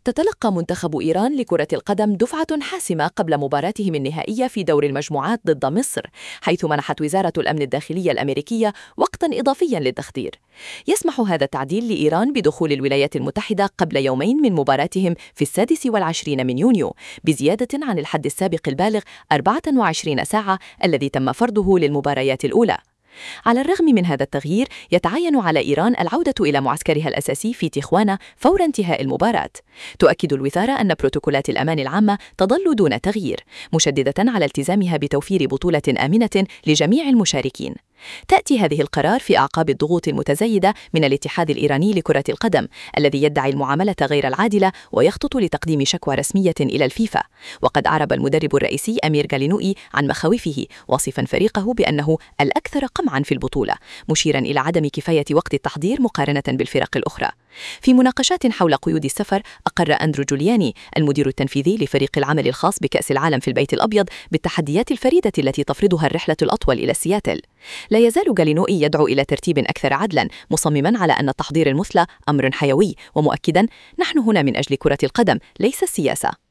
تتلقى منتخب إيران لكرة القدم دفعة حاسمة قبل مباراتهم النهائية في دور المجموعات ضد مصر، حيث منحت وزارة الأمن الداخلية الأمريكية وقتاً إضافياً للتخدير. يسمح هذا التعديل لإيران بدخول الولايات المتحدة قبل يومين من مباراتهم في 26 من يونيو، بزيادة عن الحد السابق البالغ 24 ساعة الذي تم فرضه للمباريات الأولى. على الرغم من هذا التغيير، يتعين على إيران العودة إلى معسكرها الأساسي في تيخوانا فور انتهاء المباراة. تؤكد الوزارة أن بروتوكولات الأمان العامة تظل دون تغيير، مشددة على التزامها بتوفير بطولة آمنة لجميع المشاركين. تأتي هذه القرار في أعقاب الضغوط المتزايدة من الاتحاد الإيراني لكرة القدم، الذي يدعي المعاملة غير العادلة ويخطط لتقديم شكوى رسمية إلى الفيفا. وقد أعرب المدرب الرئيسي أمير غالينوئي عن مخاوفه، واصفا فريقه بأنه الأكثر قمعا في البطولة، مشيرا إلى عدم كفاية وقت التحضير مقارنة بالفرق الأخرى. في مناقشات حول قيود السفر، أقر أندرو جولياني المدير التنفيذي لفريق العمل الخاص بكأس العالم في البيت الأبيض بالتحديات الفريدة التي تفرضها الرحلة الأطول إلى سياتل. لا يزال غالينوئي يدعو إلى ترتيب أكثر عدلا، مصمما على أن التحضير المثلى أمر حيوي، ومؤكدا: نحن هنا من أجل كرة القدم ليس السياسة.